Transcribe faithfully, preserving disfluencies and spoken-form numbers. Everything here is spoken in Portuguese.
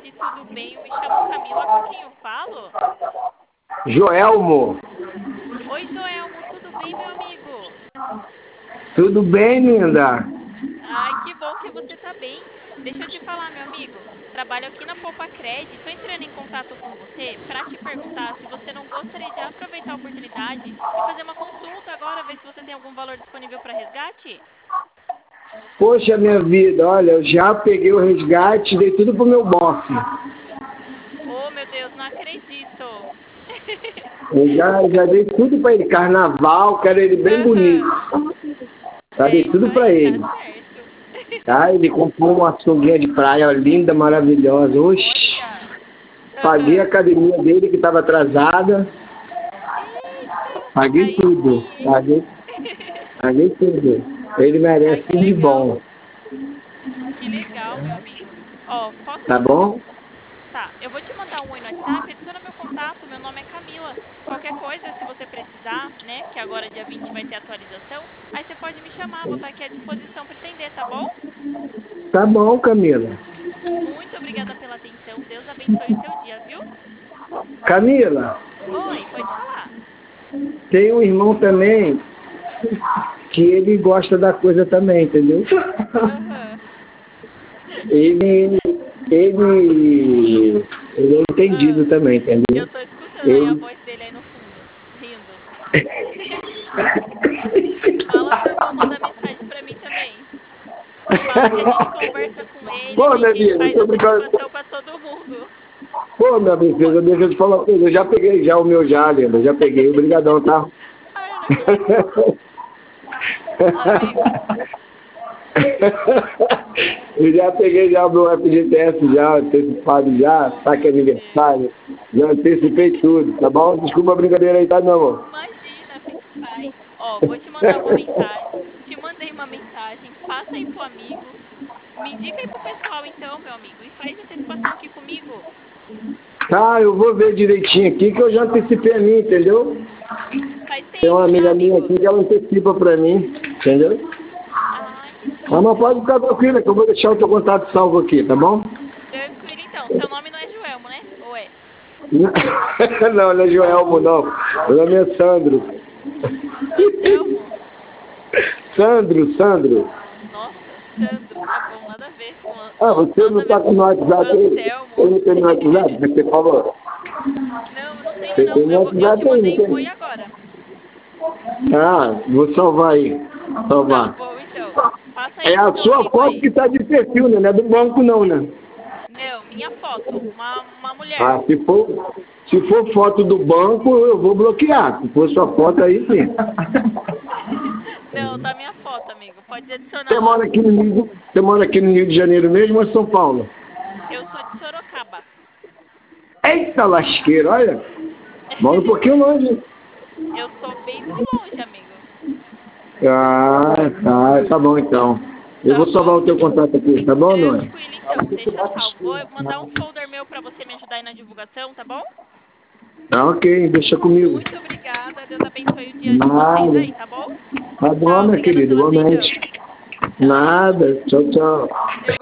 tarde, tudo bem? Eu me chamo Camila, com quem eu falo? Joelmo, Oi, Joelmo, tudo bem, meu amigo? tudo bem, linda? Ai, que bom que você tá bem. Deixa eu te falar, meu amigo. Trabalho aqui na Poupa Cred. Tô entrando em contato com você para te perguntar se você não gostaria de aproveitar a oportunidade e fazer uma consulta agora, ver se você tem algum valor disponível para resgate. Poxa, minha vida, olha, eu já peguei o resgate, dei tudo pro meu bofe. Oh, meu Deus, não acredito. Eu já, já dei tudo pra ele, carnaval, quero ele bem bonito. Aham. Já É dei isso tudo pra aí, tá ele. certo. Tá? Ele comprou uma sunguinha de praia linda, maravilhosa. Oxi, Olha. paguei a Aham. academia dele que estava atrasada. Eita, Paguei aí tudo, sim, hein? paguei, paguei tudo. Ele Ai, merece que tudo de legal. bom, Que legal, meu amigo. Ó, posso tá te mandar bom? um. Tá, eu vou te mandar um oi no WhatsApp, adiciona meu contato, meu nome é Camila. Qualquer coisa, se você precisar, né, que agora dia vinte vai ter atualização, aí você pode me chamar, vou estar aqui à disposição para atender, tá bom? Tá bom, Camila. Muito obrigada pela atenção, Deus abençoe o seu dia, viu? Camila, Oi, pode falar. tem um irmão também que ele gosta da coisa também, entendeu? Aham. Ele, ele, ele é entendido Ah, também, entendeu? eu tô escutando aí a Ele, voz dele aí no fundo, rindo. Fala pro irmão mandar mensagem pra mim também. Fala que a gente conversa com ele, a Pô, minha gente vida, eu faz tô brincando. antecipação pra todo mundo. Pô, minha princesa, deixa eu te falar uma coisa. Eu já peguei já o meu já, Linda. Eu já peguei. Obrigadão, tá? Ai, eu não acredito. Amigo, Eu já peguei já o meu F G T S já, antecipado já, oh saque meu Deus. aniversário. Já antecipei tudo, tá bom? Desculpa a brincadeira aí, tá, meu amor? Imagina, fique em paz. Ó, vou te mandar uma mensagem. Te mandei uma mensagem. Passa aí pro amigo. Me indica aí pro pessoal então, meu amigo. E faz antecipação aqui comigo. Tá, eu vou ver direitinho aqui que eu já antecipei a mim, entendeu? Faz Tem uma tempo já, amiga minha amigo. aqui que ela antecipa pra mim, entendeu? Ai, que Ah, mas lindo. pode ficar tranquila que eu vou deixar o teu contato salvo aqui, tá bom? Tranquilo então. Seu nome não é Joelmo, né? Ou é? Não, não é Joelmo, não. Meu nome é Sandro. Anselmo? Sandro, Sandro. Nossa, Sandro, tá bom, nada a ver com an- Ah, an- você nada não a ver tá com com o WhatsApp aí? Eu Anselmo. não tenho no WhatsApp, você falou. Não, eu não tenho Você não. tem no Eu, vou- eu te WhatsApp aí, não mandei um oi tem? agora. Ah, vou salvar aí. Tá Salvar. bom, então. Passa aí É pro a seu sua amigo foto aí. que tá de perfil, né? Não é do banco não, né? Não, minha foto. Uma, uma mulher. Ah, se for, se for foto do banco, eu vou bloquear. Se for sua foto aí, sim. Não, tá minha foto, amigo. Pode adicionar Você lá. mora aqui no Rio, você mora aqui no Rio de Janeiro mesmo ou em São Paulo? Eu sou de Sorocaba. Eita lasqueira, olha. Mora um pouquinho longe. Eu sou bem do longe, amigo. Ah, tá, tá bom então. Eu Tá vou salvar bom? o teu contato aqui, tá bom, Noni? Tranquilo, então. Deixa salvo. Vou mandar um folder meu pra você me ajudar aí na divulgação, tá bom? Tá ok, deixa comigo. Muito obrigada. Deus abençoe o dia de vocês Nada. aí, tá bom? Tá bom, Tchau, minha obrigada querida, pela atenção. igualmente. Tchau. Nada. Tchau, tchau. Eu